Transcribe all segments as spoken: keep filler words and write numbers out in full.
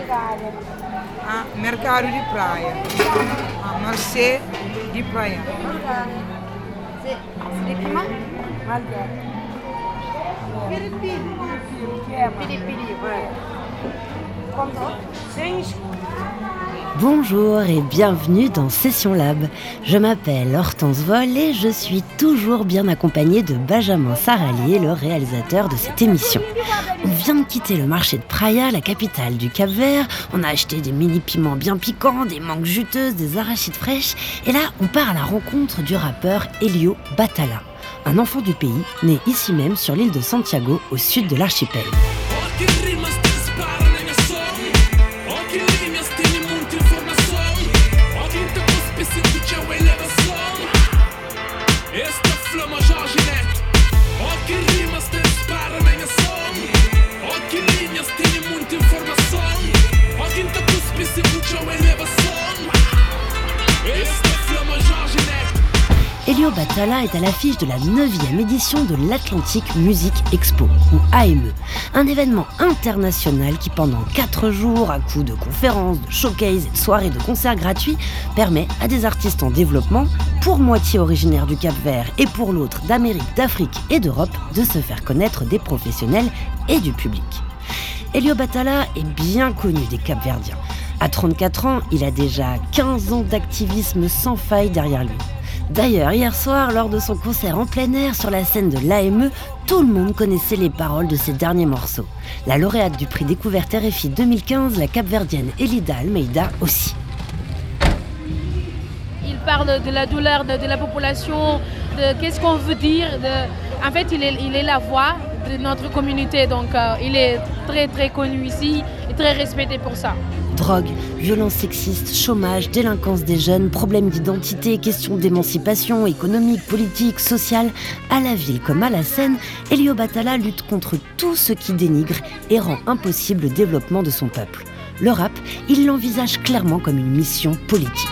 Ah, mercado de praia. Ah, marché de praia. C'est c'est des piments? Pili pili, ouais. Bonjour et bienvenue dans Session Lab. Je m'appelle Hortense Vol et je suis toujours bien accompagnée de Benjamin Saralier, le réalisateur de cette émission. On vient de quitter le marché de Praia, la capitale du Cap-Vert. On a acheté des mini-piments bien piquants, des mangues juteuses, des arachides fraîches. Et là, on part à la rencontre du rappeur Elio Batalla, un enfant du pays, né ici même sur l'île de Santiago, au sud de l'archipel. Elio Batalla est à l'affiche de la neuvième édition de l'Atlantic Music Expo, ou A M E, un événement international qui pendant quatre jours, à coups de conférences, de showcases et de soirées de concerts gratuits, permet à des artistes en développement, pour moitié originaires du Cap-Vert et pour l'autre d'Amérique, d'Afrique et d'Europe, de se faire connaître des professionnels et du public. Elio Batalla est bien connu des Cap-Verdiens. À trente-quatre ans, il a déjà quinze ans d'activisme sans faille derrière lui. D'ailleurs, hier soir, lors de son concert en plein air sur la scène de l'A M E, tout le monde connaissait les paroles de ses derniers morceaux. La lauréate du prix Découverte R F I deux mille quinze, la capverdienne Elida Almeida aussi. Il parle de la douleur de, de la population, de qu'est-ce qu'on veut dire. De... En fait, il est, il est la voix de notre communauté, donc euh, il est très très connu ici et très respecté pour ça. Drogue, violence sexiste, chômage, délinquance des jeunes, problèmes d'identité, questions d'émancipation économique, politique, sociale. À la ville comme à la scène, Elio Batalla lutte contre tout ce qui dénigre et rend impossible le développement de son peuple. Le rap, il l'envisage clairement comme une mission politique.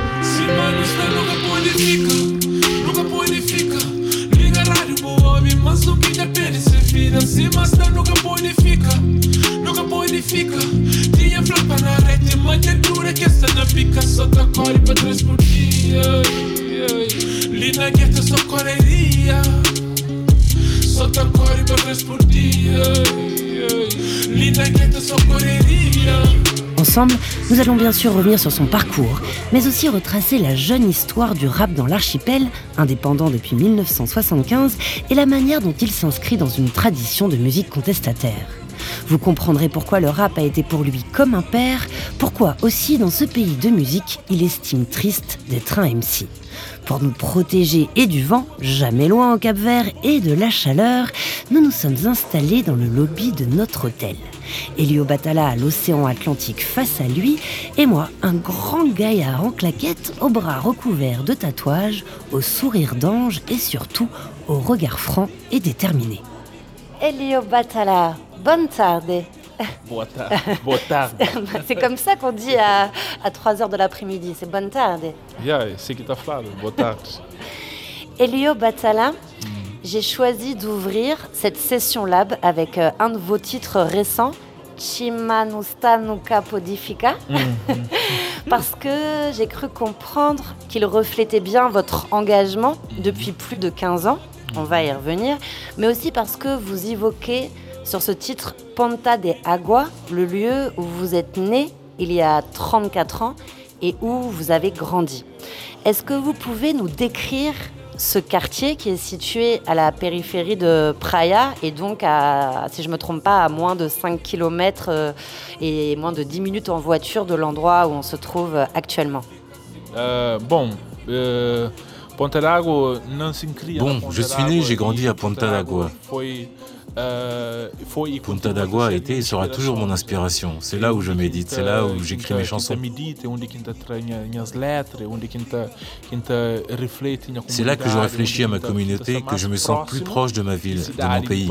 Ensemble, nous allons bien sûr revenir sur son parcours, mais aussi retracer la jeune histoire du rap dans l'archipel, indépendant depuis mille neuf cent soixante-quinze, et la manière dont il s'inscrit dans une tradition de musique contestataire. Vous comprendrez pourquoi le rap a été pour lui comme un père, pourquoi aussi dans ce pays de musique, il estime triste d'être un M C. Pour nous protéger et du vent, jamais loin au Cap-Vert, et de la chaleur, nous nous sommes installés dans le lobby de notre hôtel. Elio Batalla a l'océan Atlantique face à lui, et moi, un grand gaillard en claquettes, aux bras recouverts de tatouages, au sourire d'ange et surtout au regard franc et déterminé. Elio Batalla, bonne tarde. Boa tarde. Boa tarde. C'est comme ça qu'on dit à, à trois heures de l'après-midi, c'est bonne tarde. Yeah, c'est qui t'a falado. Boa tarde. Elio Batalla, mm. j'ai choisi d'ouvrir cette session lab avec euh, un de vos titres récents, Chimanusta Nuka Podifica, mm. parce que j'ai cru comprendre qu'il reflétait bien votre engagement depuis plus de quinze ans, on va y revenir, mais aussi parce que vous évoquez sur ce titre Ponta de Agua, le lieu où vous êtes né il y a trente-quatre ans et où vous avez grandi. Est-ce que vous pouvez nous décrire ce quartier qui est situé à la périphérie de Praia et donc, à, si je ne me trompe pas, à moins de cinq kilomètres et moins de dix minutes en voiture de l'endroit où on se trouve actuellement? euh, Bon, euh, Ponta d'Agua, non s'incrit. Bon, je suis né, j'ai grandi à Ponta d'Agua. Ponta d'Agua a été et sera toujours mon inspiration. C'est là où je médite, c'est là où j'écris mes chansons. C'est là que je réfléchis à ma communauté, que je me sens plus proche de ma ville, de mon pays.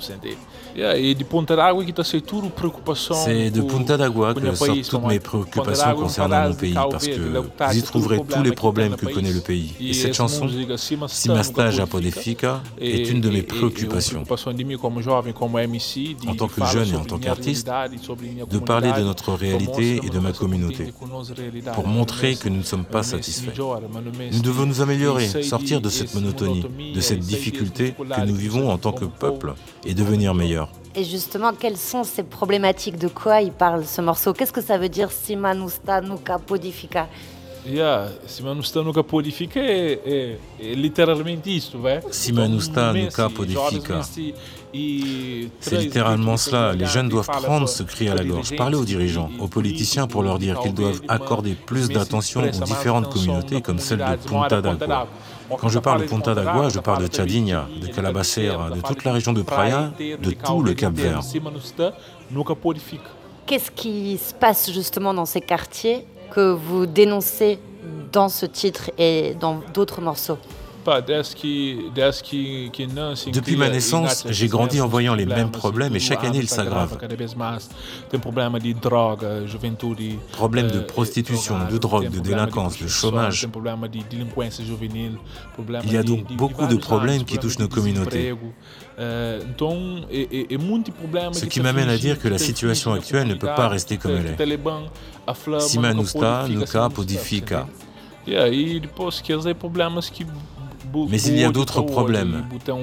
C'est de Ponta d'Agua que sortent toutes mes préoccupations concernant mon pays, parce que vous y trouverez tous les problèmes que connaît le pays. Et cette chanson, Chimanusta Nuka Podifica, est une de mes préoccupations. en tant que jeune et en tant qu'artiste, de parler de notre réalité et de ma communauté, pour montrer que nous ne sommes pas satisfaits. Nous devons nous améliorer, sortir de cette monotonie, de cette difficulté que nous vivons en tant que peuple et devenir meilleurs. Et justement, quelles sont ces problématiques? De quoi il parle ce morceau? Qu'est-ce que ça veut dire Cima nu sta nu capodifica? Yeah, Cima nu sta nu capodifica è, è, è letteralmente isso, ouais. Cima nu sta nu capodifica. C'est littéralement cela. Les jeunes doivent prendre ce cri à la gorge, parler aux dirigeants, aux politiciens pour leur dire qu'ils doivent accorder plus d'attention aux différentes communautés comme celle de Punta d'Agua. Quand je parle de Punta d'Agua, je parle de Tchadinha, de Calabacera, de toute la région de Praia, de tout le Cap-Vert. Qu'est-ce qui se passe justement dans ces quartiers que vous dénoncez dans ce titre et dans d'autres morceaux? Depuis ma naissance, j'ai grandi en voyant les mêmes problèmes et chaque année ils s'aggravent. Problèmes de prostitution, de drogue, de délinquance, de chômage. Il y a donc beaucoup de problèmes qui touchent nos communautés. Ce qui m'amène à dire que la situation actuelle ne peut pas rester comme elle est. Cima nu sta nu capodifica. Mais il y a d'autres problèmes.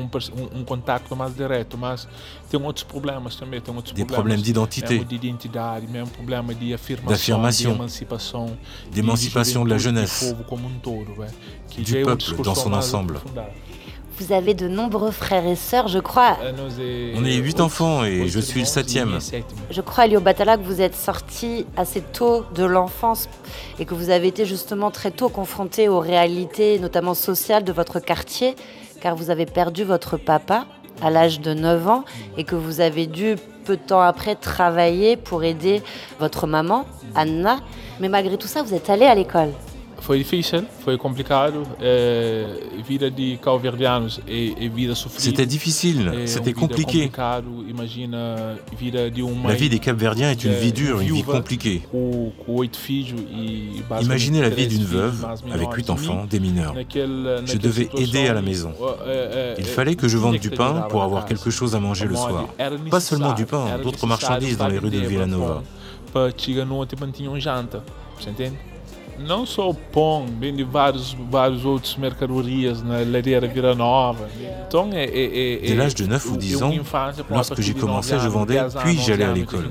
Des problèmes d'identité, d'affirmation, d'émancipation de la jeunesse, du peuple dans son ensemble. Vous avez de nombreux frères et sœurs, je crois. On est huit enfants et je suis le septième. Je crois, Lio Batala, que vous êtes sorti assez tôt de l'enfance et que vous avez été justement très tôt confronté aux réalités, notamment sociales, de votre quartier, car vous avez perdu votre papa à l'âge de neuf ans et que vous avez dû, peu de temps après, travailler pour aider votre maman, Anna. Mais malgré tout ça, vous êtes allé à l'école. Foi difficile, foi complicado. Vida de calverdianos e vida sofrida. C'était difficile, c'était compliqué. La vie des Capverdiens est une vie dure, une vie compliquée. Imaginez la vie d'une veuve avec huit enfants, des mineurs. Je devais aider à la maison. Il fallait que je vende du pain pour avoir quelque chose à manger le soir. Pas seulement du pain, d'autres marchandises dans les rues de Vila Nova. Não só o pão, vem de vários, vários outros mercadorias na ladeira Vila Nova. Então, é, é, é, Dès l'âge de neuf ou dix ans, lorsque j'ai commencé, je vendais, puis j'allais à l'école.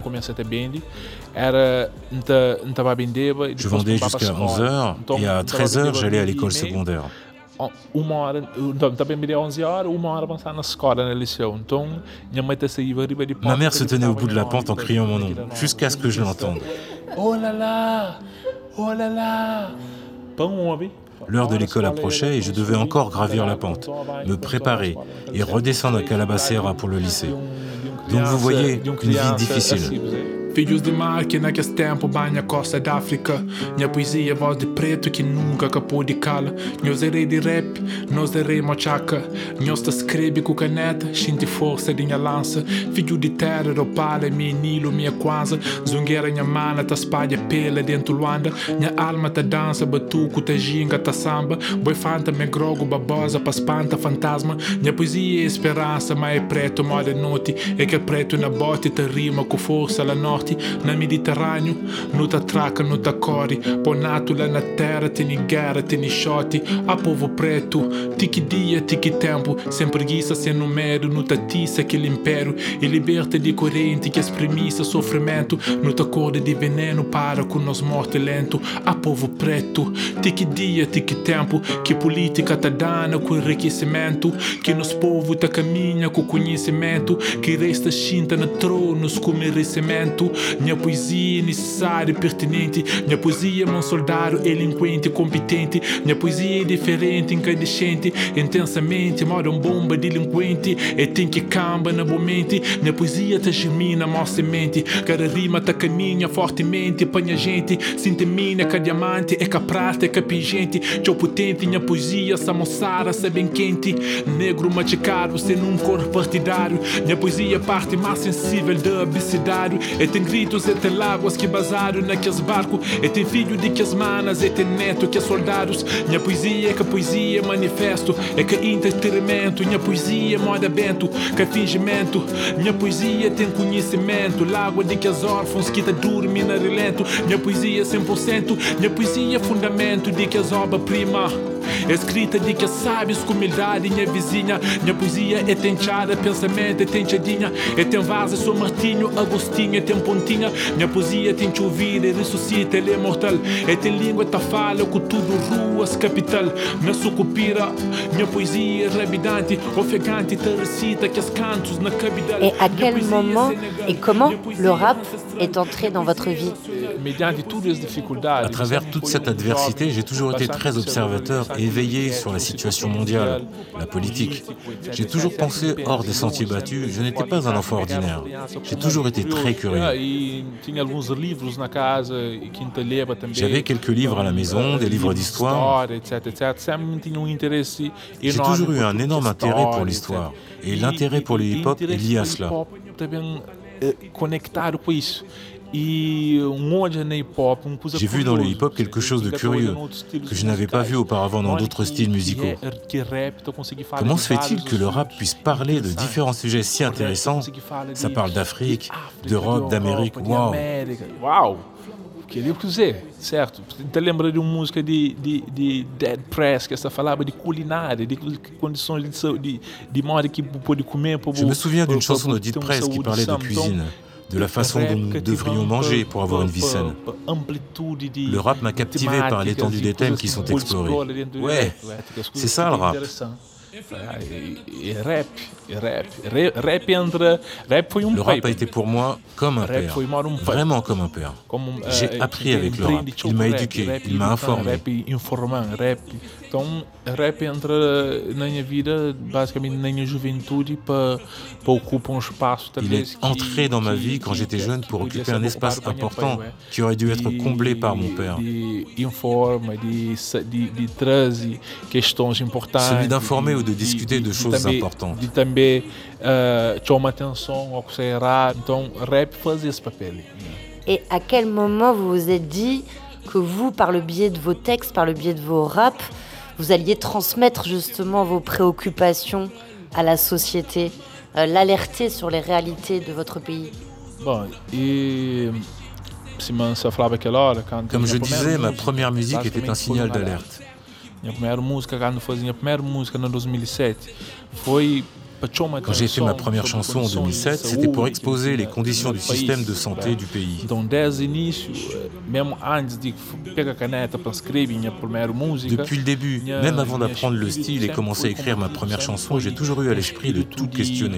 Je vendais jusqu'à onze heures et à treize heures, j'allais à l'école secondaire. Uma hora, também me deu onze horas, uma hora avançar na escola, na liceu. Então, minha mãe saía arriba de Ma mère se tenait au bout de la pente en criant mon nom, jusqu'à ce que je l'entende. Oh là là! Oh là là! L'heure de l'école approchait et je devais encore gravir la pente, me préparer et redescendre à Calabacera pour le lycée. Donc vous voyez, une vie difficile. Filhos de máquina que esse tempo banha a costa da África. Minha poesia, voz de preto que nunca capô de cala. Nós errei de rap, nós errei machaca. Nós te escreve com caneta, sente força de minha lança. Filho de terra, opala, minha nilo, minha quanza. Zungueira, minha mana, ta espalha pela dentro Luanda. Minha alma ta dança, batuco, ta ginga, ta samba. Boi fanta, me grogo, babosa, pa espanta fantasma. Minha poesia é esperança, mas é preto, moda noite. É que é preto na bote, ta rima com força lá norte. Na Mediterrâneo, não te atraca, não te acorre. Ponato lá na terra, tem guerra, tem shot. A povo preto, tique dia, tique tempo. Sem preguiça, sem número, não te atiça aquele império. E liberta de corrente que espremissa sofrimento. Não te acorda de veneno para com nós morte lento. A povo preto, tique dia, tique tempo. Que política te dana com enriquecimento. Que nos povo te caminha com conhecimento. Que resta chinta na tronos com merecimento. Minha poesia é necessária e pertinente. Minha poesia é um soldado eloquente e competente. Minha poesia é diferente, incandescente. Intensamente, moda um bomba delinquente. E tem que camba na boa mente. Minha poesia te germina, mostra semente. Cada rima te caminha fortemente. Panha gente, sinta mina, que diamante. É que a prata, é que a pingente. Tchau potente, minha poesia, essa moçada, se bem quente. Negro machucado, sem um cor partidário. Minha poesia é a parte mais sensível do abecedário. E tem tem gritos, e tem láguas que basaram naqueles barcos, e tem filho de que as manas, e tem neto que é soldados. Minha poesia é que a poesia é manifesto, é que entretenimento. Minha poesia é moda bento, que é fingimento. Minha poesia tem conhecimento, lágua de que as órfãos que tá dormem na relento. Minha poesia é cem por cento, minha poesia é fundamento de que as obra-prima. Escrita de que sabes com humildade, minha vizinha. Minha poesia é tenteada, pensamento é tentadinha. É tem vaza, sou Martinho, Agostinho, é tem pontinha. Minha poesia tem te ouvir, e ressuscita, ele é mortal. É tem língua, tá fala, com tudo ruas, capital. Na sucupira, minha poesia é rabidante, ofegante, te recita que as cantos na capital. Et à quel moment et comment le rap est entré dans votre vie? À travers toute cette adversité, j'ai toujours été très observateur et éveillé sur la situation mondiale, la politique. J'ai toujours pensé hors des sentiers battus, je n'étais pas un enfant ordinaire. J'ai toujours été très curieux. J'avais quelques livres à la maison, des livres d'histoire. J'ai toujours eu un énorme intérêt pour l'histoire, et l'intérêt pour le hip-hop est lié à cela. J'ai vu dans le hip-hop quelque chose de curieux, que je n'avais pas vu auparavant dans d'autres styles musicaux. Comment se fait-il que le rap puisse parler de différents sujets si intéressants? Ça parle d'Afrique, d'Europe, d'Amérique, waouh! Queria dizer, certo? Te lembra de uma música de, de, de Dead Press que essa falava de culinária, de condições de, de, de modo que pode comer. Je me souviens d'une chanson de Dead Press qui parlait de cuisine, de la façon dont nous devrions manger pour avoir une vie saine. Le rap m'a captivé par l'étendue des thèmes qui sont explorés. Ouais, c'est ça le rap. Et rap, rap, rap entre, rap foi um Le rap a été pour moi comme un père, vraiment comme un père. J'ai appris avec le rap, il m'a éduqué, il m'a informé. Então, rap entra na minha vida, basicamente na minha juventude, para ocupar um espaço. Il est entré dans ma vie quand j'étais jeune pour occuper un espace important qui aurait dû être comblé par mon père. Celui d'informer ou de discuter de choses importantes. De também chamar atenção ao que c'est errado. Então, rap faz esse papel. Et à quel moment vous vous êtes dit que vous, par le biais de vos textes, par le biais de vos raps, vous alliez transmettre justement vos préoccupations à la société, euh, l'alerter sur les réalités de votre pays? Bon, et... Comme je disais, ma première musique était un signal d'alerte. Minha primeira música, quando fazia a primeira música em dois mil e sete, foi Quand j'ai fait ma première chanson en deux mille sept, c'était pour exposer les conditions du système de santé du pays. Depuis le début, même avant d'apprendre le style et commencer à écrire ma première chanson, j'ai toujours eu à l'esprit de tout questionner.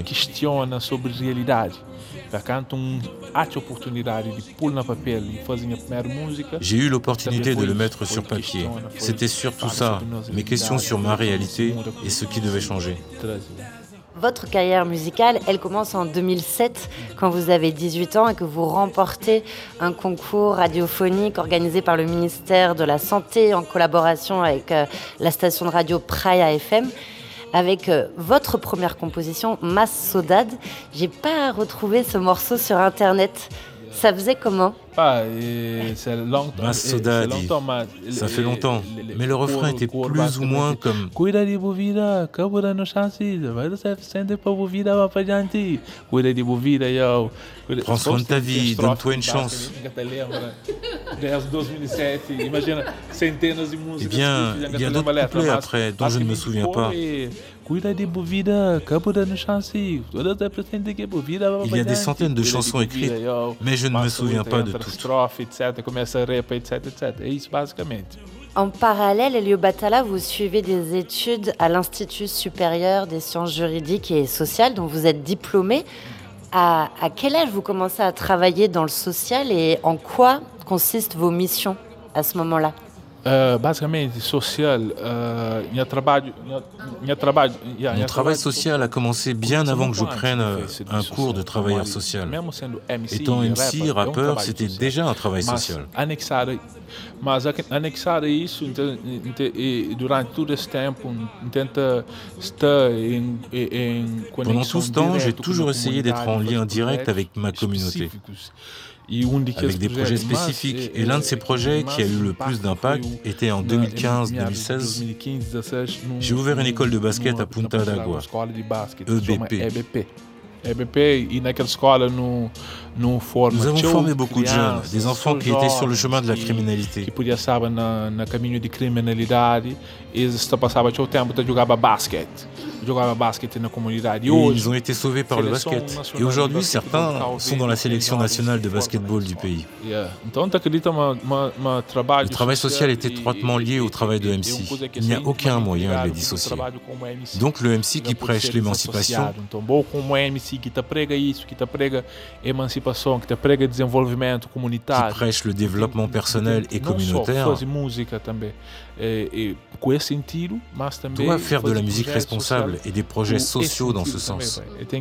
J'ai eu l'opportunité de le mettre sur papier. C'était surtout ça, mes questions sur ma réalité et ce qui devait changer. Votre carrière musicale, elle commence en deux mille sept, quand vous avez dix-huit ans et que vous remportez un concours radiophonique organisé par le ministère de la Santé en collaboration avec euh, la station de radio Praia F M, avec euh, votre première composition, Mas Saudade. J'ai pas retrouvé ce morceau sur Internet. Ça faisait comment? Mas Saudade, ça fait longtemps, mais le refrain était plus ou moins comme Cuida de bovida, cabura no chassi, vai do sempre para bovida vai para diante. Cuida de bovida, yo. Prends soin de ta vie, donne-toi une chance. Eh bien, il y a d'autres couplets après dont je ne me souviens pas. Il y a des centaines de chansons écrites, mais je ne me souviens pas de toutes. En parallèle, Elio Batalla, vous suivez des études à l'Institut supérieur des sciences juridiques et sociales, dont vous êtes diplômé. À, à quel âge vous commencez à travailler dans le social et en quoi consistent vos missions à ce moment-là? Uh, basicamente, social, uh, meu trabalho, meu trabalho, yeah, Mon travail social a commencé bien avant que je prenne un cours de travailleur social. Étant M C, rappeur, c'était déjà un travail social. Mas anexado a isso, durante todo esse tempo, tenta estar em, em Pendant tout ce temps, j'ai toujours essayé d'être en lien direct avec ma communauté. avec des projets spécifiques. Et l'un de ces projets qui a eu le plus d'impact était en deux mille quinze deux mille seize. J'ai ouvert une école de basket à Punta d'Água, E B P. Nous avons formé beaucoup de jeunes, des enfants qui étaient sur le chemin de la criminalité. Et ils ont été sauvés par le basket. Et aujourd'hui, certains sont dans la sélection nationale de basketball du pays. Le travail social est étroitement lié au travail de M C. Il n'y a aucun moyen de les dissocier. Donc le M C qui prêche l'émancipation, qui prêche le développement personnel et communautaire, doit faire de la musique responsable et des projets sociaux dans ce sens.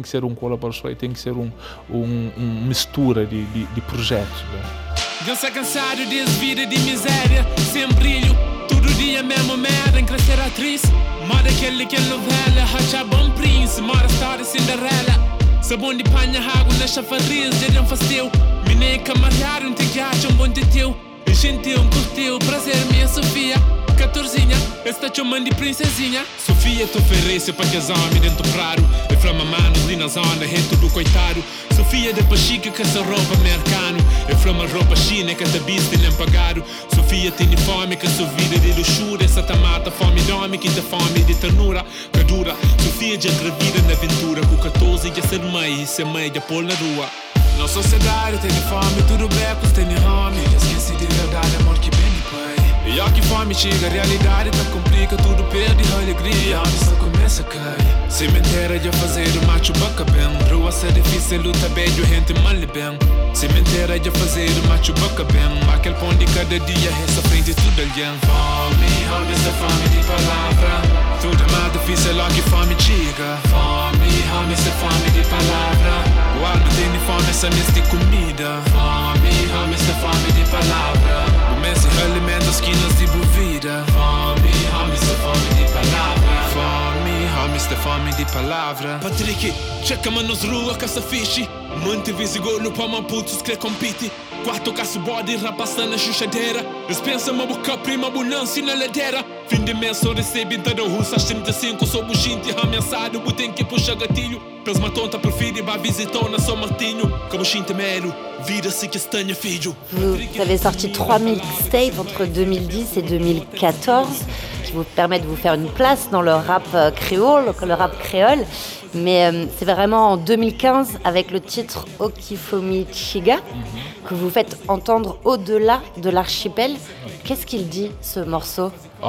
Dança cansado de vida de miséria, sem brilho. Todo dia mesmo merda em crescer atriz. Moda aquele que novela, racha bom príncipe. Mora história Cinderela. Sabão de panha, água na chafariz, já não faz teu. Minei camarada, um teatro, um bom de teu. Gentil, um curtiu, prazer, minha Sofia. Catorzinha, esta chamando de princesinha. Sofia te oferece para casar dentro do prado. E flama manos ali na zona, é tudo coitado. Sofia de pachique que essa roupa americano. E flama roupa china que te viste nem pagado. Sofia tem fome que sua vida de luxúria. Essa te mata fome de homem que te fome de ternura. Que dura, Sofia já gravida na aventura. Com catorze já ser mãe e ser mãe já pôr na rua. Na sociedade tem fome, tudo becos tem home. Esqueci de verdade, amor que bem de pai. E ó que fome chega, a realidade tá complica, tudo perde a alegria, a só começa a cair. Cemitério de fazer o macho baca bem, rua se difícil, luta bem, o gente mal bem. Cemitério de fazer o macho baca bem, aquele pão de cada dia, essa frente tudo alguém. Fome, home, essa fome de palavra, tudo é mais difícil, ó que fome chega. Fome, home, essa fome de palavra, o algo tem fome, essa mesa de comida. Fome, home, essa fome de palavra, o mês de alimentos que nos de bovida. Fome, home, essa fome de palavra. Fome, home, essa fome de palavra. Patrick, checa-me nos ruas com essa fiche. Mante visigolo para uma putos que compite. Quarto caço bode, rapaça na chuchadeira. Eles pensam uma boca prima, abundância na ladeira. Fim de mês só recebe toda russa. trinta e cinco, sou buginte, ameaçado. Botem que puxa gatilho. Pels matonta prefere, vai visitar na São Martinho. Como chinte mero, vira-se que estanha filho. Vous avez sorti trois mixtapes entre deux mille dix et deux mille quatorze qui vous permettent de vous faire une place dans le rap créole, le rap créole. Mais euh, c'est vraiment en deux mille quinze, avec le titre Okifomi Chiga, mm-hmm. que vous faites entendre au-delà de l'archipel. Qu'est-ce qu'il dit, ce morceau ?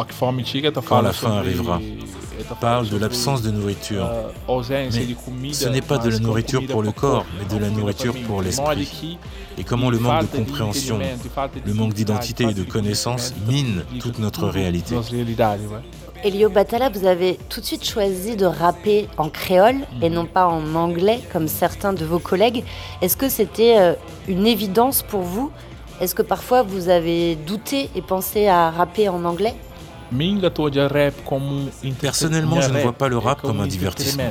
Quand la fin arrivera, parle de l'absence de nourriture. Mais ce n'est pas de la nourriture pour le corps, mais de la nourriture pour l'esprit. Et comment le manque de compréhension, le manque d'identité et de connaissance mine toute notre réalité. Elio Batalla, vous avez tout de suite choisi de rapper en créole et non pas en anglais comme certains de vos collègues. Est-ce que c'était euh, une évidence pour vous ? Est-ce que parfois vous avez douté et pensé à rapper en anglais ? Personnellement, je ne vois pas le rap comme un divertissement.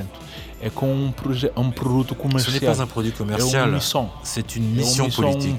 Ce n'est pas un produit commercial, c'est une mission politique.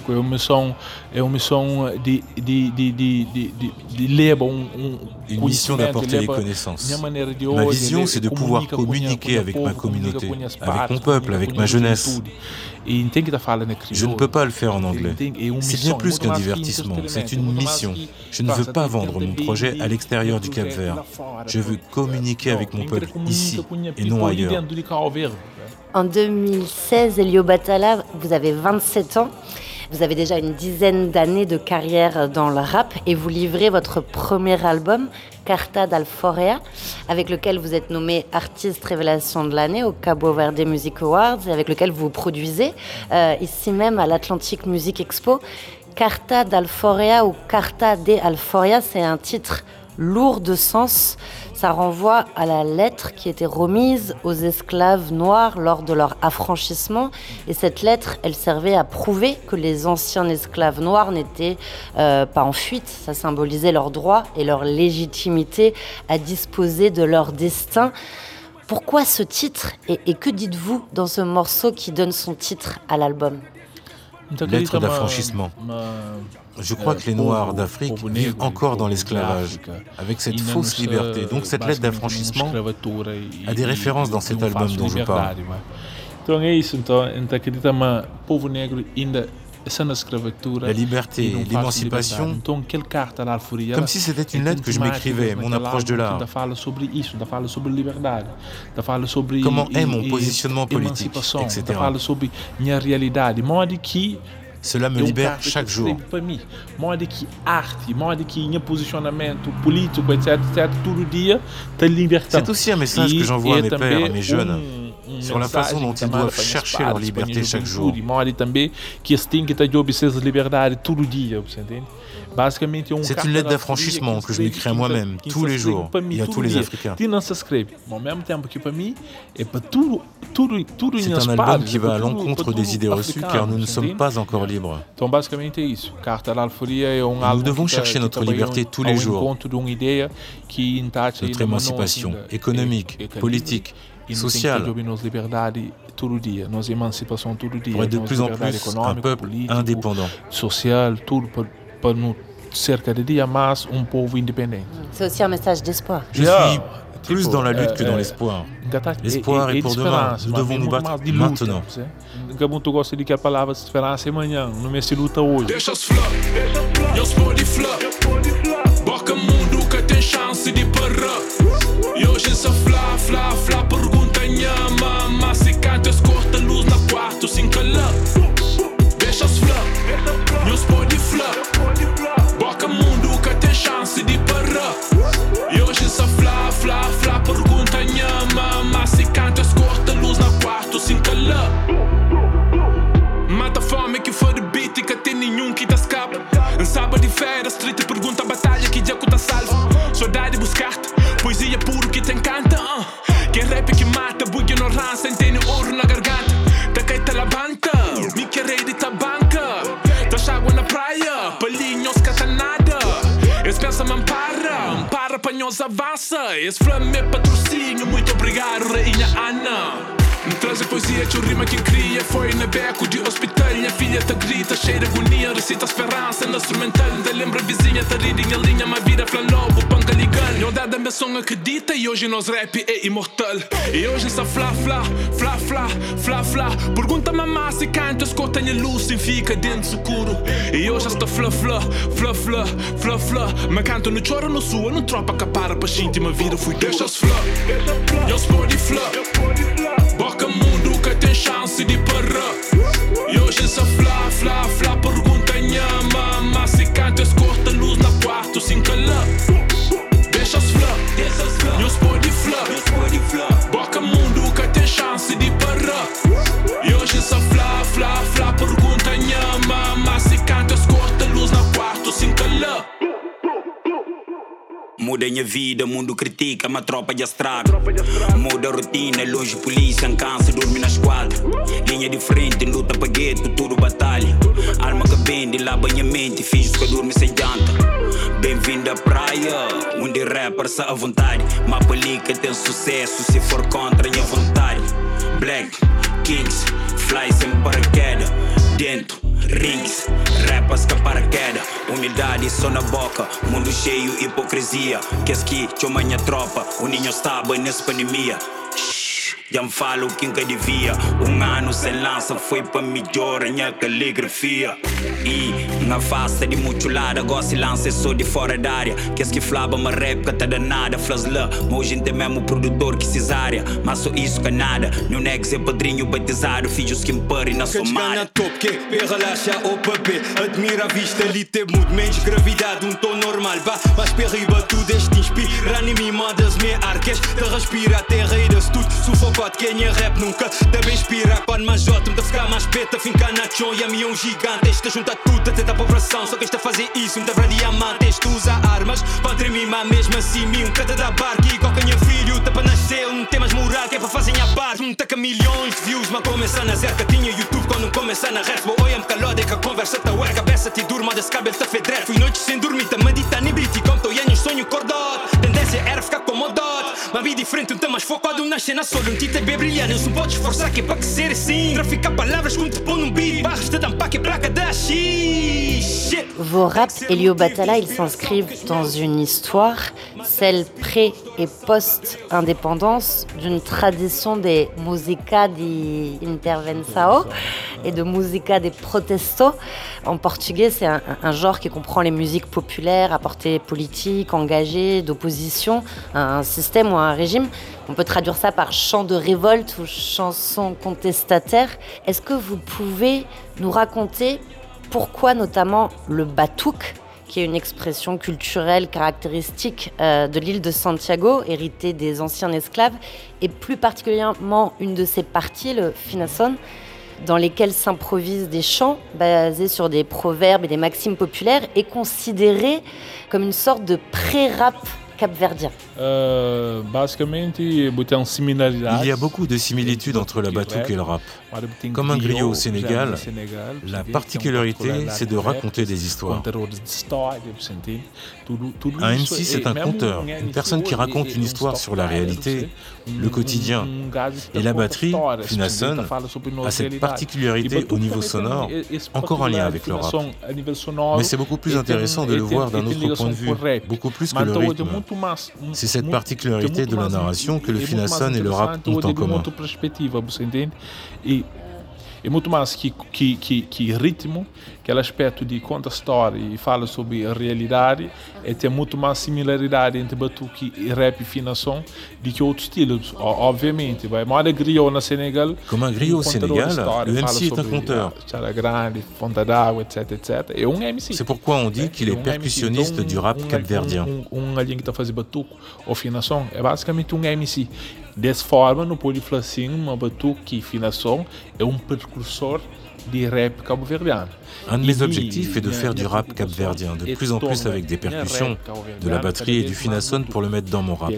Une mission d'apporter les connaissances. Ma vision, c'est de pouvoir communiquer avec ma communauté, avec mon peuple, avec ma jeunesse. Je ne peux pas le faire en anglais. C'est bien plus qu'un divertissement, c'est une mission. Je ne veux pas vendre mon projet à l'extérieur du Cap-Vert. Je veux communiquer avec mon peuple ici et non ailleurs. En deux mille seize, Elio Batalla, vous avez vingt-sept ans. Vous avez déjà une dizaine d'années de carrière dans le rap et vous livrez votre premier album, Carta d'Alforea, avec lequel vous êtes nommé artiste révélation de l'année au Cabo Verde Music Awards et avec lequel vous produisez euh, ici même à l'Atlantic Music Expo. Carta d'Alforea ou Carta de Alforea, c'est un titre lourd de sens. Ça renvoie à la lettre qui était remise aux esclaves noirs lors de leur affranchissement. Et cette lettre, elle servait à prouver que les anciens esclaves noirs n'étaient euh, pas en fuite. Ça symbolisait leur droit et leur légitimité à disposer de leur destin. Pourquoi ce titre et, et que dites-vous dans ce morceau qui donne son titre à l'album ? lettre d'affranchissement. Je crois que les Noirs d'Afrique vivent encore dans l'esclavage, avec cette fausse liberté. Donc cette lettre d'affranchissement a des références dans cet album dont je parle. Então é isso, então, a gente acredita que o povo negro ainda está na escravatura. La liberté, l'émancipation, comme si c'était une lettre que je m'écrivais, mon approche de l'art. Comment est mon positionnement politique, et cetera. Cela me libère chaque jour. C'est aussi un message que j'envoie à mes pères, à mes jeunes, sur la façon dont ils doivent chercher leur liberté chaque jour. C'est une lettre d'affranchissement que je m'écris à moi-même, tous les jours, et à tous les Africains. C'est un album qui va à l'encontre des idées reçues, car nous ne sommes pas encore libres. Nous devons chercher notre liberté tous les jours, notre émancipation économique, politique, sociale, pour être de plus en plus un peuple indépendant. C'est aussi un message d'espoir. Je suis plus dans la lutte que dans l'espoir. L'espoir est pour demain. Nous devons nous battre maintenant. Muito gosto de que a palavra esperança é amanhã, não me se luta hoje. Deixa-se flor, eu se pode flor. Boca mundo que tem chance de parar. E hoje essa flá, flá, flá, pergunta minha mama. Se canta, escorta luz na quarto, sem calar. Deixa-se flor, eu se pode flor. Boca mundo que tem chance de parar. E hoje essa flá, flá, flá, pergunta minha mama. Se canta, escorta luz na quarto, sem calar. Mata fome que for de beat e que tem nenhum que te escapa. Em sábado de feira, street pergunta a batalha que já tá salvo. Saudade buscar-te, poesia puro que te encanta. uh. Quem rap que mata, buga ignorância, tem ouro na garganta. Tá cai te levanta, me querei de ta banca. Tá água na praia, palinhos que tá nada. Esse pensa me ampara, para panhos avança. Esse flame é patrocínio, muito obrigado, rainha Ana. Me traz a poesia que o rima que cria. Foi na beco de hospital, minha filha tá grita, cheia de agonia, recita esperança na instrumental. Ainda lembra a vizinha, tá ridinha linha, mas vira flan lobo, panca ligando. Eu dada minha som acredita e hoje nós rap é imortal. E hoje essa flá, flá, flá, flá, flá, flá. Pergunta mamá se canta, escuta a luz e fica dentro escuro. E hoje esta flá, flá, flá, flá, flá, flá. Mas canto no choro, no sua, não tropa que para pra gente, uma vida fui deixa-se flá. Eu se pode flá. Boca mundo que tem chance de parar. E hoje essa flá, flá, flá, pergunta minha mama. Se canta, escorta luz na quarto, sem calar. Deixa-se flá, eu se pode flá. Boca mundo que tem chance de parar. E hoje essa flá, flá, flá, pergunta minha mama. Se canta, escorta luz na quarto, sem calar. Muda minha vida, mundo critica, mas tropa já estraga. Muda a rotina, longe polícia, cansa, dorme na esquadra. Linha de frente, luta pra gueto, tudo batalha. Alma que vende, lava minha mente, fiz que dorme sem janta. Bem-vindo à praia, onde rappers à vontade. Mapa ali que tem sucesso, se for contra minha vontade. Black, Kings, fly sem paraquedas. Dentro, rings, rappers que paraquedas. Humildade só na boca, mundo cheio hipocrisia. Que es que chama minha tropa, o ninho estava nessa pandemia. Já me falo quem que devia. Um ano sem lança foi para melhor a minha caligrafia. E na face de muito lado, agora se lança só de fora da área. Que es que flaba uma rap que tá danada. Flasla, mas hoje tem mesmo produtor que cesárea. Mas só isso que nada. Meu nex é padrinho batizado, filhos que me parem na somada. Que top, que é relaxa o papel. Admira a vista ali, tem muito menos gravidade. Um tom normal, vá, mas para riba tudo este inspira. Em mim mandas me arques, te respira, te reiras tudo. Sufoca quem é rap nunca deve inspirar. Quando mais jota, me ficar mais peta. Finca na chão e a mim é um gigante. Esta junta tudo, tenta para operação. Só que esta fazer isso, me dá para diamante. Este usa armas, contra mim, mas mesmo assim, mim. Um cada da barca igual que minha filho. Tá para nascer, não tem mais moral. Que é para fazer a parte. Não tá com milhões de views, mas começa na zerca. Tinha YouTube quando começa na rap. Boa, olha-me calado, é que a conversa tá ué. Cabeça te durma, desse cabelo tá fedré. Fui noites sem dormir, tá medita nem briti. Como tô e sonho cordado. Tendência era ficar com modot. Mas vida diferente, não tá mais focado na cena solo. Um tite bem brilhante, não pode esforçar que é para que ser assim. Traficar palavras quando te põe num beat, barras te dão para que é placa da shit. Vos raps, Elio Batalla, ils s'inscrivent dans une histoire, celle pré- et post-indépendance, d'une tradition des música de intervenção et de música de protesto. En portugais, c'est un, un genre qui comprend les musiques populaires à portée politique, engagée, d'opposition à un système ou à un régime. On peut traduire ça par chant de révolte ou chanson contestataire. Est-ce que vous pouvez nous raconter pourquoi notamment le batuque, qui est une expression culturelle caractéristique euh, de l'île de Santiago, héritée des anciens esclaves, et plus particulièrement une de ses parties, le finasson, dans lesquelles s'improvisent des chants basés sur des proverbes et des maximes populaires, est considéré comme une sorte de pré-rap capverdien. Uh, basicamente, il y a beaucoup de similitudes entre la batuque et le rap. Comme un griot au Sénégal, la particularité, c'est de raconter des histoires. Un M C, c'est un conteur, une personne qui raconte une histoire sur la réalité, le quotidien. Et la batterie, finasson, a cette particularité au niveau sonore, encore en lien avec le rap. Mais c'est beaucoup plus intéressant de le voir d'un autre point de vue, beaucoup plus que le rythme. C'est cette particularité de la narration que le finasson et le rap ont en commun. É muito mais que, que, que, que ritmo, aquele aspecto de conta história e fala sobre a realidade, e tem muito mais similaridade entre batuque e rap e finasson do que outros estilos, obviamente. Vai moda griot no Sénégal. Comme un griot au Sénégal, le M C est un conteur. Grande, Fonta d'Água, etc, et cetera. É um M C. C'est pourquoi on dit qu'il est percussionniste du rap capverdien. Um alguém que está fazendo batuque ou finasson é basicamente um M C. Dessa forma, não pode falar assim, uma batuque e finasson é um precursor de rap cabo-verdiano. Un de mes objectifs est de faire du rap capverdien, de plus en plus avec des percussions, de la batterie et du finasson pour le mettre dans mon rap.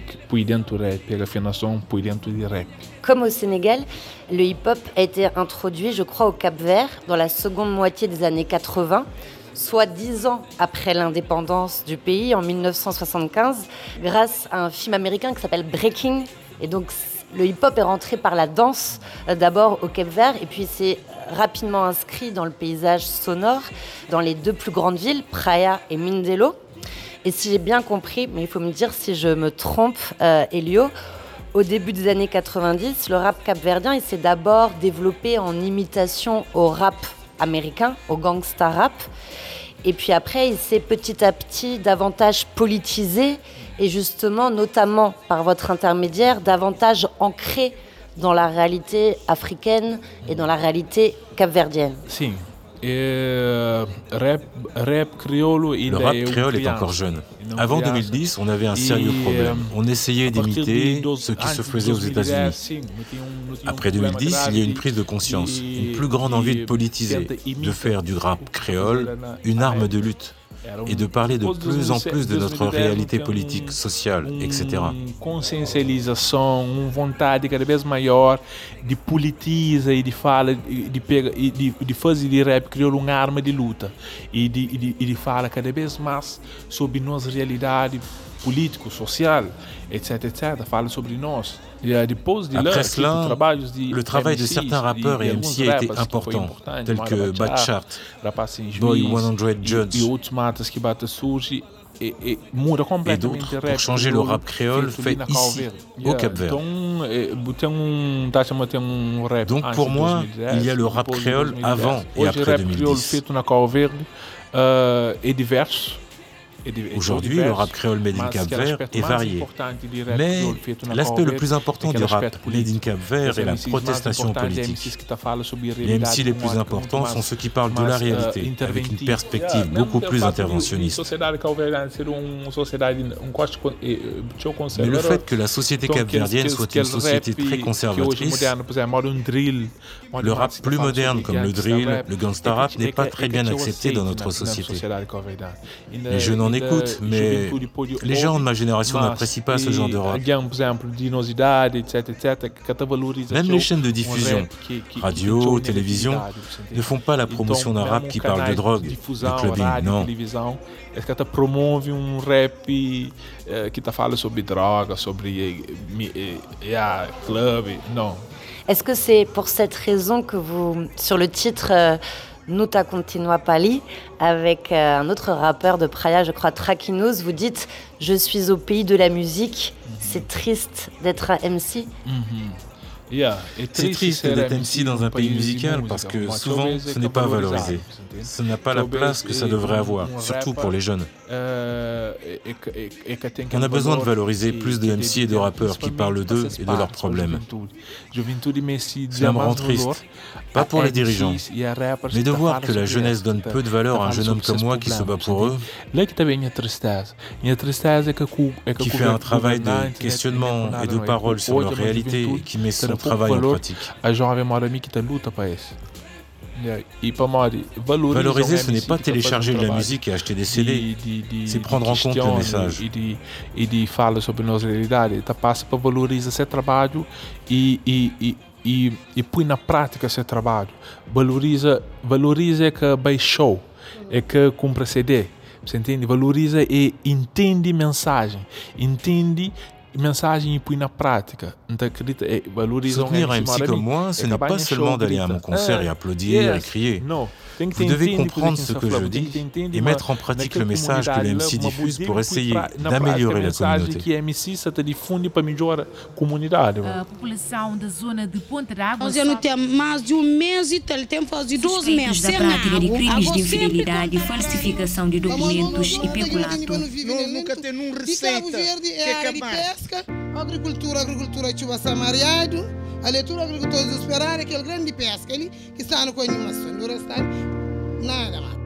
Comme au Sénégal, le hip-hop a été introduit, je crois, au Cap-Vert dans la seconde moitié des années quatre-vingts, soit dix ans après l'indépendance du pays, en mille neuf cent soixante-quinze, grâce à un film américain qui s'appelle Breaking. Et donc, le hip-hop est rentré par la danse, euh, d'abord au Cap-Vert, et puis c'est rapidement inscrit dans le paysage sonore, dans les deux plus grandes villes, Praia et Mindelo. Et si j'ai bien compris, mais il faut me dire si je me trompe, euh, Elio, au début des années quatre-vingt-dix, le rap capverdien, il s'est d'abord développé en imitation au rap américain, au gangsta rap. Et puis après, il s'est petit à petit davantage politisé et justement, notamment par votre intermédiaire, davantage ancré dans la réalité africaine et dans la réalité capverdienne. Sim. Et, rap, rap créole, il le rap créole est encore jeune. Avant deux mille dix, on avait un sérieux problème. On essayait d'imiter ce qui se faisait aux États-Unis. Après deux mille dix, il y a eu une prise de conscience, une plus grande envie de politiser, de faire du rap créole une arme de lutte et de parler de plus en plus de notre réalité politique, sociale, et cetera. Consciencialização, uma vontade cada vez maior de politizar e de fala, de pega, e de, de fazer de rap crioulo uma arma de luta e de, e de, e de fala cada vez mais sobre nossa realidade político, social, etc, et cetera. Fala sobre nós. Après cela, le travail de certains rappeurs et M C a été important, tels que Bad Chart, Boy cent Judge et d'autres, pour changer le rap créole fait ici, au Cap-Vert. Donc pour moi, il y a le rap créole avant et après deux mille dix. Aujourd'hui, le rap créole made in Cap-Vert est varié. Mais l'aspect le plus important du rap made in Cap-Vert est la protestation politique. Les M C les plus importants sont ceux qui parlent de la réalité, avec une perspective beaucoup plus interventionniste. Mais le fait que la société capverdienne soit une société très conservatrice, le rap plus moderne comme le drill, le gangsta rap n'est pas très bien accepté dans notre société. Mais je n'en ai écoute, mais les gens de ma génération n'apprécient pas ce genre de rap. Même les chaînes de diffusion, radio, télévision, ne font pas la promotion d'un rap qui parle de drogue, de clubbing, non. Est-ce que tu promoves un rap qui te parle sobre drogue, sobre yeah, club? Non. Est-ce que c'est pour cette raison que vous, sur le titre euh, Nuta Continua Pali, avec euh, un autre rappeur de Praia, je crois Traquinos, vous dites « Je suis au pays de la musique, mm-hmm. c'est triste d'être un M C mm-hmm. Yeah. C'est triste d'être M C dans un pays musical parce que souvent ce n'est pas valorisé. Ce n'a pas la place que ça devrait avoir, surtout pour les jeunes. On a besoin de valoriser plus de M C et de rappeurs qui parlent d'eux et de leurs problèmes. Cela me rend triste, pas pour les dirigeants, mais de voir que la jeunesse donne peu de valeur à un jeune homme comme moi qui se bat pour eux, qui fait un travail de questionnement et de parole sur leur réalité et qui met son travail en pratique. Valoriser, ce n'est pas télécharger de la musique et acheter des C D, c'est prendre en compte le message. E de fala sobre nossa realidade, tá passa para valorizar seu trabalho e e e e põe na prática seu trabalho. Valoriza, valoriza que vai show, é que compra C D, você entende? Valoriza e entende mensagem, entende mensagem e põe na prática. Soutenir un M C comme moi, ce n'est pas seulement d'aller à mon concert et applaudir et crier. Vous devez comprendre ce que je dis et mettre en pratique le message que le M C diffuse pour essayer d'améliorer la communauté. A população da zona de Ponta d'Água. Nós já não temos mais de um mês e ele tem fazer doze meses sem água. Prática de crimes de infidelidade, falsificação de documentos e peculato. Nunca tem um receita que é capaz. Agricultura, agricultura de chuva samariado, a leitura agricultura desesperada, aquele grande pesca ali que está no animação, do restante, nada mais.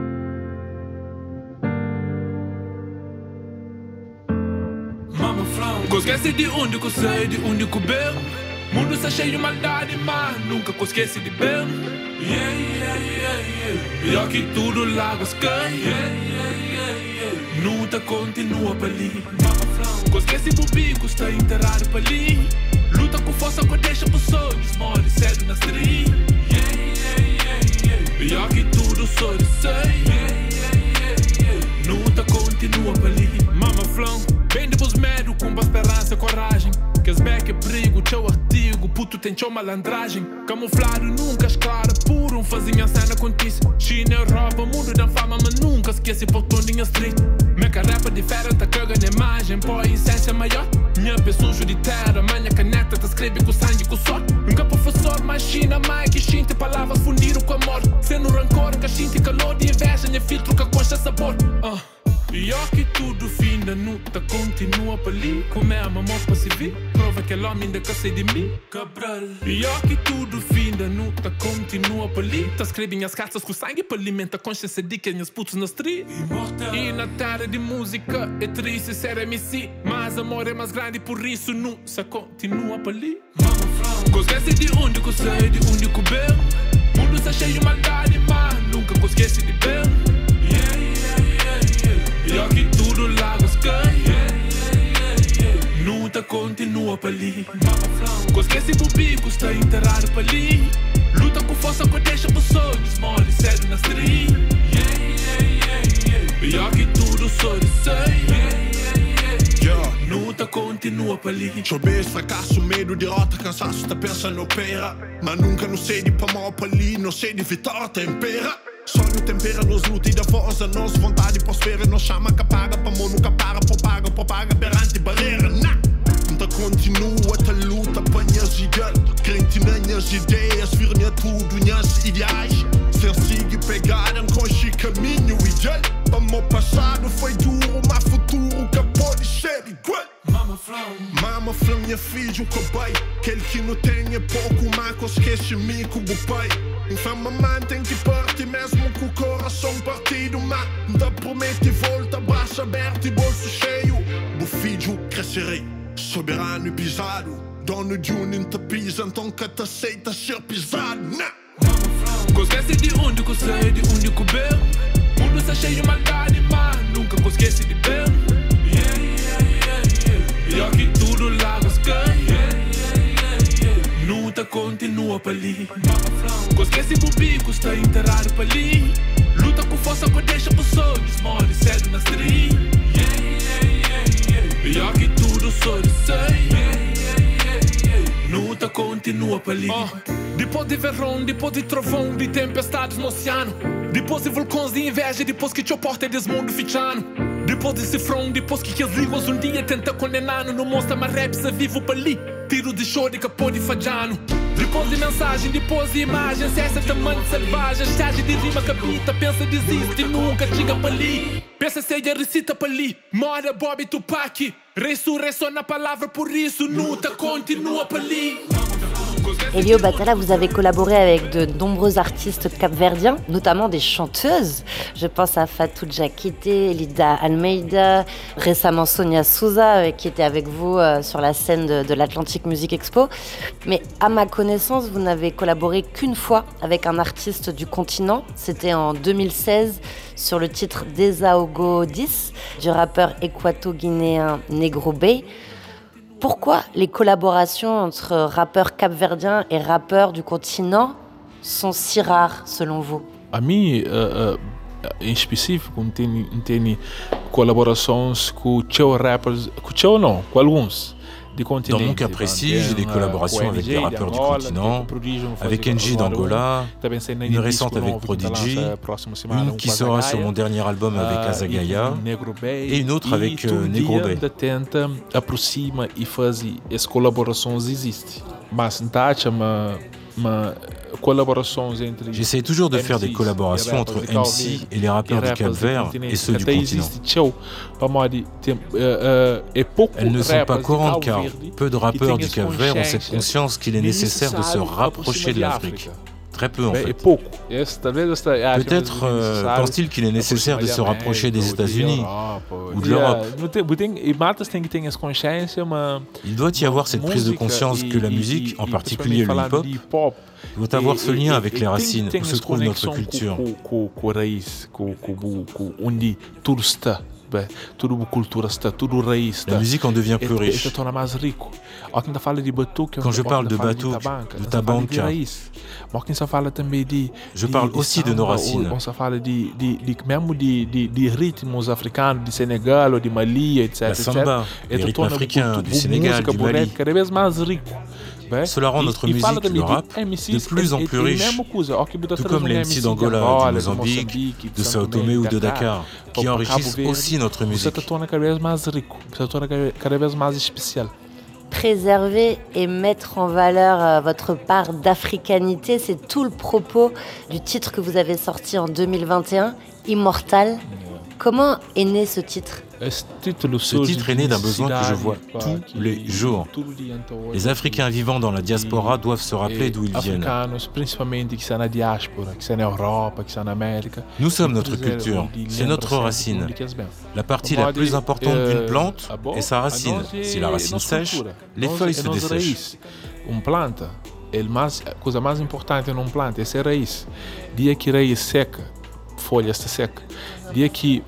Mama Flam, esquece de onde eu sei, de onde eu venho. Mundo está cheio de maldade, mas nunca esquece de bem. Yeah, yeah, yeah, yeah. Pior que tudo láguas cai. Yeah, yeah, yeah, yeah. Nuta continua para ali. Esquece do bico, está enterrado para ali. Luta com força que deixa por sonhos, morre cedo na street. Yeah, yeah, yeah, yeah. Pior que tudo só de sei. Yeah, yeah, yeah, yeah. Luta continua para ali. Mama Flão, vem de vos medo com boa esperança e coragem. Que as beck é perigo, teu artigo, puto tem teu malandragem. Camuflado nunca esclara, puro, um fazinho a cena contice. China, Europa, mundo da fama, mas nunca esquece por toninha street. Meca rapa diferente, a caga na imagem, pô, a essência maior. Minha pessoa sujo de terra, manha caneta, te escreve com sangue e com sorte. Nunca professor, mas China, mais que xinte, palavras fundiram com a morte. Sendo rancor, que xinte, calor de inveja, minha filtro, que concha sabor. Uh. Pior que tudo, fim da nuta continua para ali. Como é a mamão para se vir, prova que ela ainda quer ser de mim, Cabral. Pior que tudo, fim da nuta continua para ali. Tá escrevendo as cartas com sangue para alimentar a consciência de que as putas na street. Imortal. E na terra de música é triste ser M C, mas amor é mais grande, por isso nunca continua para ali. Esquece de onde eu sei, de onde eu venho. Mundo está cheio de maldade, mas nunca esquece de bem. Yeah, yeah, yeah, yeah. Pior que tudo láguas cai. Yeah, yeah, yeah, yeah. Nuta continua para ali. Esquece do bico, está enterrado para ali. Luta com força que deixa por sonhos, morre cedo na street. Yeah, yeah, yeah, yeah. Pior que tudo só de sei. Yeah, yeah, yeah, yeah. Nuta continua para ali. Chover, fracasso, medo, derrota, cansaço, tá pensando no pera. Mas nunca não sei de pamão para ali, não sei de vitória, tempera. Sonho tempera nos luta e da voz a nós vontade prospera. Nós chama que paga, para mão nunca para, propaga, propaga, perante barreira, nah. Então continua a luta para minhas ideias. Crente nas minhas ideias, vir-me tudo, minhas ideais. Sem seguir pegada com este caminho ideal. Para meu passado foi duro, mas futuro que pode ser igual. Mama Flão, Mama Flão, minha filha, o cobai. Aquele que não tem é pouco, mas esquece-me com o pai. Infama mãe tem que partir mesmo com o coração partido. Mas ainda promete e volta, braço aberto e bolso cheio. O filho crescerei, soberano e pisado. Dono de um inte pisa, então que te aceita ser pisado. Nah. Esquece de onde eu sei, de onde eu venho. mundo está cheio de maldade, mas nunca esquece de bem. Yeah, yeah, yeah, yeah. E aqui tudo lagos cai. Yeah, yeah, yeah, yeah. Luta continua para ali. Esquece o bico, está enterrado para ali. Luta com força que deixa por sonhos, morre cedo na street. Yeah, yeah, yeah, yeah. E aqui tudo só de sei. Yeah, yeah, yeah, yeah. Luta continua para ali. Oh. Depois de verão, depois de trovão, de tempestades no oceano, depois de vulcões de inveja, depois que te oporta desmundo fichano, depois de cifrão, depois que as línguas um dia tenta condenar, não mostra mais raps a vivo para ali. Tiro de choro e capô de fajano. Depois de mensagem, depois de imagem, se essa tamanho selvagem, charge de rima capita, pensa desiste e nunca chega para ali. Pensa seja recita para ali, mora Bob Tupac, ressurreição na palavra, por isso luta continua para ali. Elio Batalla, vous avez collaboré avec de nombreux artistes capverdiens, notamment des chanteuses. Je pense à Fatou Diakité, Lida Almeida, récemment Sonia Souza, euh, qui était avec vous euh, sur la scène de, de l'Atlantic Music Expo. Mais à ma connaissance, vous n'avez collaboré qu'une fois avec un artiste du continent. C'était en deux mille seize sur le titre Desahogo dix du rappeur équato-guinéen Negro Bay. Pourquoi les collaborations entre rappeurs capverdiens et rappeurs du continent sont si rares, selon vous? A mim, uh, uh, em específico, não tem, não tem colaborações com os rappers, com os não, com alguns. Dans mon cas précis, j'ai des collaborations avec des rappeurs du continent, avec N J d'Angola, une récente avec Prodigy, une qui sera sur mon dernier album avec Azagaya, et une autre avec euh, Negro Bay. Tenta aproxima e faz as colaborações existem, mas não acha uma uma J'essaie toujours de faire des collaborations entre M C et les rappeurs du Cap-Vert et ceux du continent. Elles ne sont pas courantes car peu de rappeurs du Cap-Vert ont cette conscience qu'il est nécessaire de se rapprocher de l'Afrique. Très peu en fait. Peut-être euh, pense-t-il qu'il est nécessaire de se rapprocher des États-Unis ou de l'Europe. Il doit y avoir cette prise de conscience que la musique, en particulier le hip-hop, doit avoir ce lien avec les racines où se trouve notre culture. La musique en devient plus riche. Quand je parle de batouk, de tabanka, je parle aussi de nos racines. La samba, les rythmes africains du Sénégal, du Mali. Cela rend notre musique, le rap, de plus en plus riche, tout comme les M C d'Angola, du Mozambique, de Sao Tomé ou de Dakar, qui enrichissent aussi notre musique. Préserver et mettre en valeur euh, votre part d'africanité, c'est tout le propos du titre que vous avez sorti en deux mille vingt et un, Immortal. Comment est né ce titre ? Ce titre est né d'un besoin que je vois tous les jours. Les Africains vivant dans la diaspora doivent se rappeler d'où ils viennent. Nous sommes notre culture, c'est notre racine. La partie la plus importante d'une plante est sa racine. Si la racine sèche, les feuilles se dessèchent. Uma planta, a coisa mais importante numa planta é a raiz. Dia que a raiz seca, folha está seca. Dia que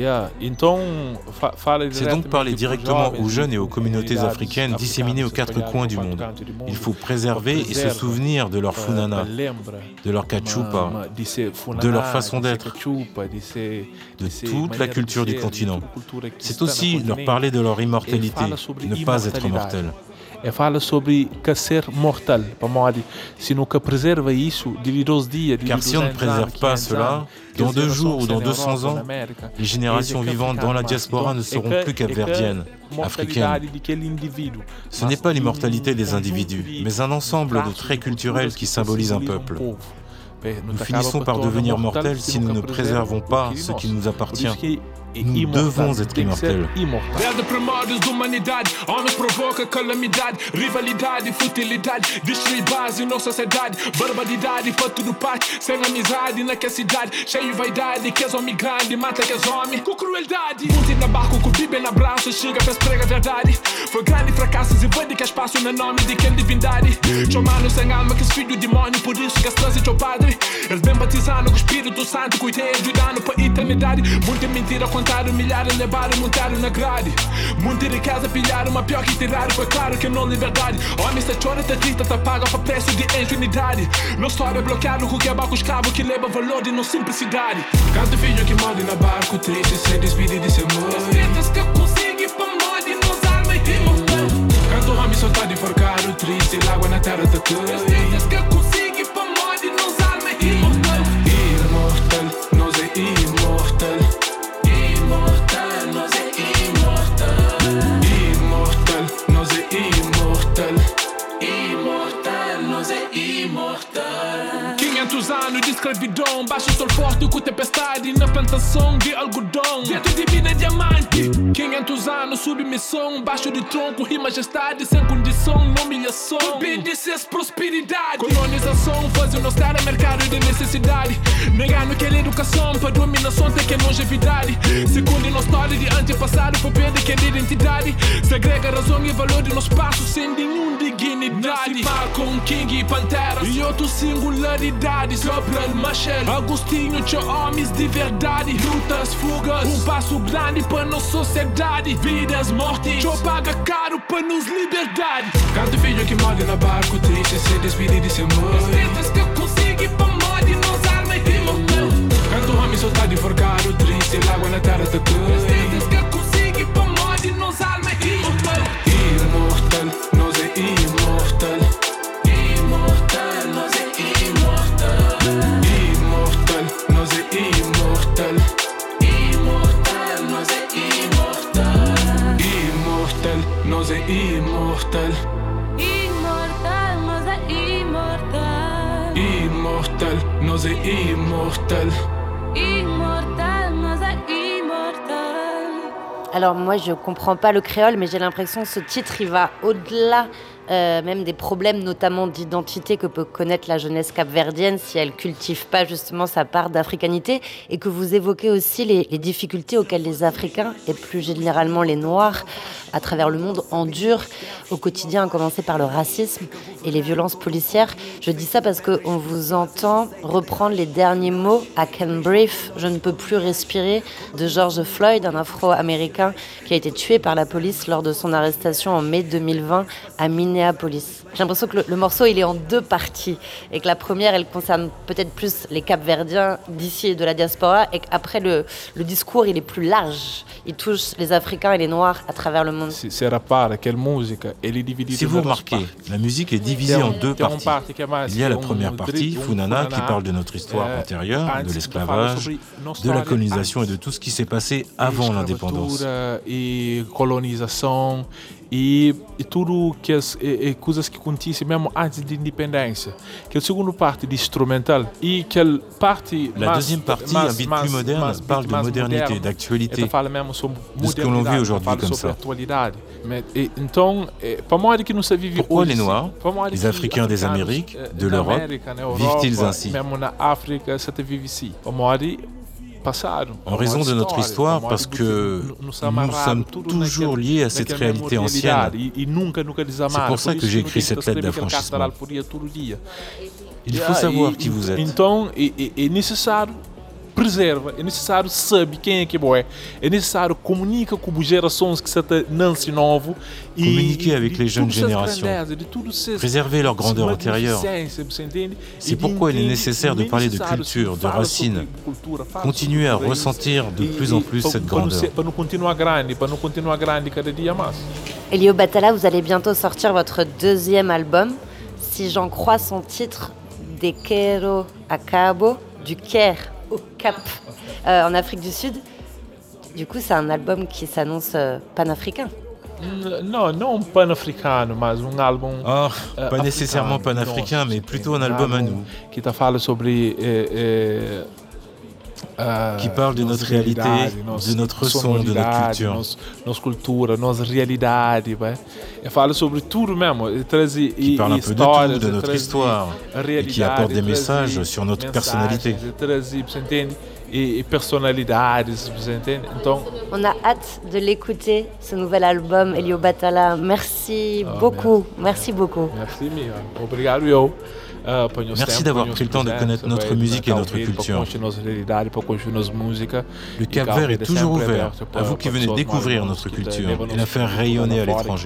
C'est donc parler directement aux jeunes et aux communautés africaines disséminées aux quatre coins du monde. Il faut préserver et se souvenir de leur funana, de leur cachupa, de leur façon d'être, de toute la culture du continent. C'est aussi leur parler de leur immortalité, ne pas être mortel. É fala sobre que ser mortal, si nous préserve isso, dividir dias, car si on ne préserve pas cela, dans deux jours ou dans deux cents ans, les générations vivantes dans la diaspora ne seront plus capverdiennes, africaines. Ce n'est pas l'immortalité des individus, mais un ensemble de traits culturels qui symbolisent un peuple. Nous finissons par devenir mortels si nous ne préservons pas ce qui nous appartient. Nous devons être immortels. Desde primórdios da humanidade, homens provoca calamidade, rivalidade, futilidade, destruir base na sociedade, barbaridade para tudo parte, sem amizade naquela cidade, cheio de vaidade, que és homem grande, mata que és homem, com crueldade. Ponte na barco, com Bíblia na braço, chega para pregar a verdade. Foi grande fracassos e invade que espaço no nome de quem divindade. Chamando sem alma que és filho do demônio, por isso que estás e teu padre. Eles bem batizando com o Espírito Santo, cuidei ajudando para a eternidade. Muita mentira contaram, milhares levaram, montaram na grade. Muita riqueza pilharam, mas pior que tiraram, foi claro que não liberdade. Homem se chora, te triste, te paga para preço de ingenuidade. Não história bloqueado com o que é barco escravo que leva valor de não simplicidade. Canto filho que morre na barco, triste, se despide de seu amor. As tretas que consegui para morrer, nos alma e imortal. Canto homem soltado e forcado, triste, água na terra te cai. As tretas que consegui para morrer, nos alma e imortal. Imortal, nós é imortal. Imortal, nós é imortal. Imortal, nós é imortal. Imortal, nós é imortal. quinhentos anos de escravidão, baixo sol forte com tempestade na plantação de algodão. Dentro de vida diamante. quinhentos anos submissão, baixo de tronco e majestade, sem condição, não humilhação. Obediências, prosperidade. Colonização, fazendo nos terra mercado de necessidade. Negando que a educação para dominação tem que longevidade. Segundo nossa história de antepassado, foi perda que é de identidade. Segrega razão e valor de nosso passo sem nenhum dignidade. Malcolm, King e Pantera e outros singularidades. Sobral, Machel, Agostinho, tinha homens de verdade. Lutas, fugas, um passo grande para nossa sociedade. Vidas, mortes, eu paga caro para nos liberdade. Canto filho que morre na barco, triste, se despide de seu amor. As tretas que eu consigo para morrer, nos alma e imortal. Canto homem soltado e forcado, triste, água na terra te cai. As tretas que eu consigo para morrer, nos alma e imortal. Imortal, nós é imortal. Imortal, nós é imortal. Imortal, nós é imortal. Imortal, nós é imortal. Imortal, nós é imortal. Imortal, nós é imortal. Imortal, nós é imortal. Imortal, nós é imortal. Alors moi je comprends pas le créole, mais j'ai l'impression que ce titre il va au-delà euh, même des problèmes notamment d'identité que peut connaître la jeunesse capverdienne si elle cultive pas justement sa part d'africanité, et que vous évoquez aussi les, les difficultés auxquelles les Africains et plus généralement les Noirs à travers le monde endurent au quotidien, à commencer par le racisme et les violences policières. Je dis ça parce qu'on vous entend reprendre les derniers mots I Can Breathe, je ne peux plus respirer, de George Floyd, un Afro-Américain qui a été tué par la police lors de son arrestation en mai deux mille vingt à Minneapolis. J'ai l'impression que le, le morceau il est en deux parties et que la première elle concerne peut-être plus les Capverdiens d'ici et de la diaspora, et qu'après le, le discours il est plus large, il touche les Africains et les Noirs à travers le monde. Si, si vous remarquez, la musique est divisée en deux parties. Il y a la première partie, Funana, qui parle de notre histoire antérieure, de l'esclavage, de la colonisation et de tout ce qui s'est passé avant l'indépendance. E colonização e, e tudo que as e, e coisas que acontecem mesmo antes da independência. Que a segunda parte de instrumental e que a parte La deuxième partie, un beat plus moderne, parle de modernité, d'actualité. De ce que l'on vit aujourd'hui comme ça. Mais, et, então, para moi que não se vive Pourquoi hoje, les Noirs, les Africains des Amériques, de l'Europe, vivent-ils ainsi? Même na África, ça te vive ici. Para moi, en raison de notre histoire, parce que nous sommes toujours liés à cette réalité ancienne. C'est pour ça que j'ai écrit cette lettre d'affranchissement. Il faut savoir qui vous êtes. Então, é necessário preserva, é necessário saber quem é que é, é necessário comunicar com as gerações que estão nascendo novo. Communiquer avec les jeunes générations, préserver leur grandeur antérieure. C'est pourquoi il est nécessaire de parler de culture, de racines, continuer à ressentir de plus en plus cette grandeur. Elio Batalla, vous allez bientôt sortir votre deuxième album, si j'en crois son titre, De Quero a Cabo, du Caire au Cap, euh, en Afrique du Sud. Du coup, c'est un album qui s'annonce euh, panafricain. Non, non panafricano, mais un album. Oh, pas uh, nécessairement panafricain, mais plutôt un album à nous. Qui te fala sobre eh, eh, qui parle de notre réalité, de notre son, de notre culture. Nos, nossa cultura, nossa realidade, vai. E fala sobre tudo mesmo, e traz e, qui parle un peu de tout, de notre traz histoire, et qui apporte des messages sur notre personnalité. E traz, você entende? Et, et personnalités, vous entendez? Donc, on a hâte de l'écouter, ce nouvel album, Elio Battala. Merci oh, beaucoup, merci. merci beaucoup. Merci, Mia. Obrigado, eu. Merci d'avoir pris le temps de connaître notre musique et notre culture. Le Cap-Vert est toujours ouvert à vous qui venez découvrir notre culture et la faire rayonner à l'étranger.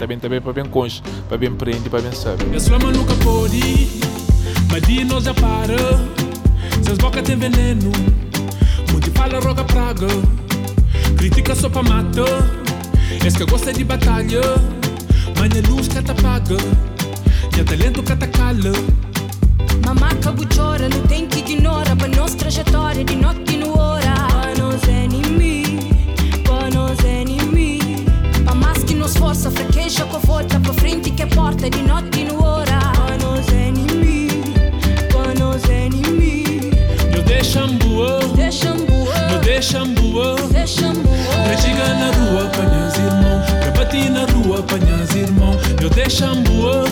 Muti fala roga praga, critica sopa mata. Es que gosta de batalha, mas a luz que te apaga, e o talento que te cala. Mamma cabucciora, não tem que ignora, pra nossa trajetória de noite no hora. Pra nos enemy, pra nos enemy. Pra mais que nos força, fraqueja com volta pra frente que é porta de noite no hora. Pra nos enemy, pra nos enemy. Eu deixo boa, eu deixo boa, pra chegar na rua pra minhas irmãos, pra bater na rua pra minhas irmãos. Eu deixo boa,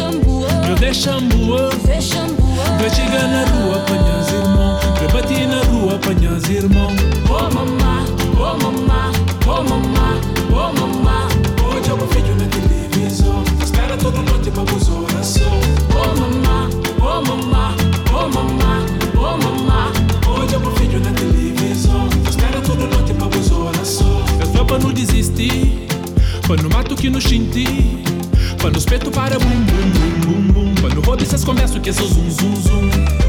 eu deixo boa, pra chegar na rua pra minhas irmãos, pra bater na rua pra minhas irmãos. Oh mamá, oh mamá, oh mamá, oh mamá. Hoje eu vou filho na televisão, espera toda noite pra vos oração. Oh mamá, oh mamá, oh mamá, oh mamá. Hoje eu vou filho na televisão, espera toda noite pra vos oração. Eu só pra não desistir, pra não mato que não senti, pra não espeto para bum bum bum bum bum, pra não roubar essas conversas que é só zum zum zum.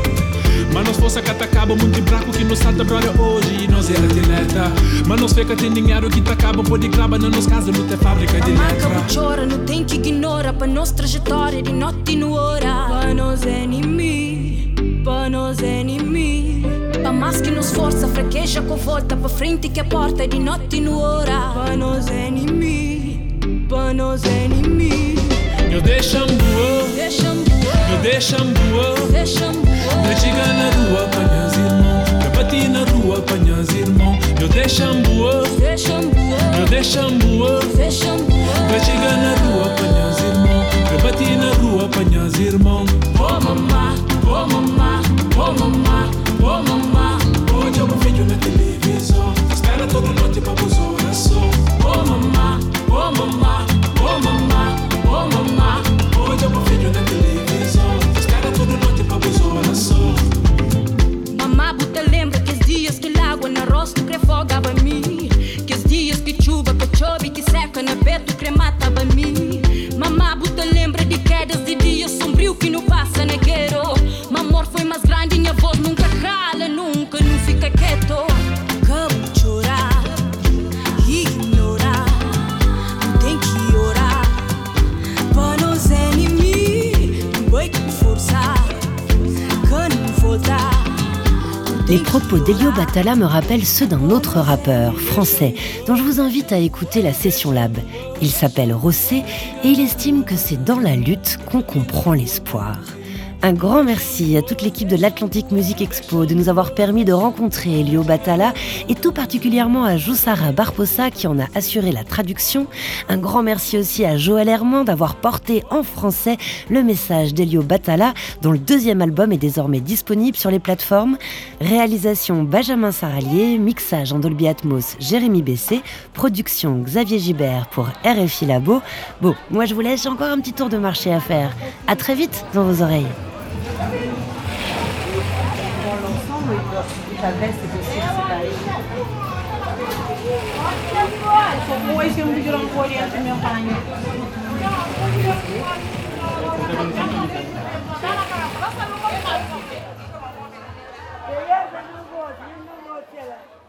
Mas nós força que atacaba muito braco que nos salta brother hoje e nós era atleta. Mas nós fica tem dinheiro que acaba pode clavar na nossa casa não tem fábrica de letra. Mamma chora, não tem que ignora, pra nossa trajetória de noite no hora. Pra nos enemy, pra nos enemy. Pra mais que nos força, fraqueja com volta pra frente que a porta de noite no hora. Pra nos enemy, pra nos enemy. Eu deixo boa, eu deixo boa, pra chegar na rua pra minhas irmãos, pra bater na rua pra minhas irmãos. Eu deixo boa, eu deixo boa, pra chegar na rua pra minhas irmãos, pra bater na rua pra minhas irmãos. Oh mamá, oh mamá, oh mamá, oh mamá. Hoje eu vou vídeo na televisão, espera toda noite pra vos oração. Oh mamá, oh mamá, oh mamá, oh mamá. Hoje eu vou vídeo na televisão, espera toda noite pra vos oração. Mamá, buta lembra que os dias que água na rosto crefogava a mim, que os dias que chuva que chove que seca na beto crematava a mim. Mamá, buta lembra de quedas de dias sombrio que não passa negueiro. Meu amor foi mais grande, minha voz nunca cala, nunca não fica quieto. Como chorar, ignorar, não tem que orar. Para nos enemy, vai com força, que não voltar. Les propos d'Elio Battala me rappellent ceux d'un autre rappeur français dont je vous invite à écouter la session Lab. Il s'appelle Rossé et il estime que c'est dans la lutte qu'on comprend l'espoir. Un grand merci à toute l'équipe de l'Atlantic Music Expo de nous avoir permis de rencontrer Elio Battala et tout particulièrement à Jussara Barposa qui en a assuré la traduction. Un grand merci aussi à Joël Herman d'avoir porté en français le message d'Elio Battala dont le deuxième album est désormais disponible sur les plateformes. Réalisation Benjamin Saralier, mixage en Dolby Atmos Jérémy Bessé, production Xavier Gibert pour R F I Labo. Bon, moi je vous laisse, j'ai encore un petit tour de marché à faire. À très vite dans vos oreilles. Dans l'ensemble, ta veste est aussi séparée. Como esse é um vídeo não coreano meu pai. Beleza, não vou, não vou tirar.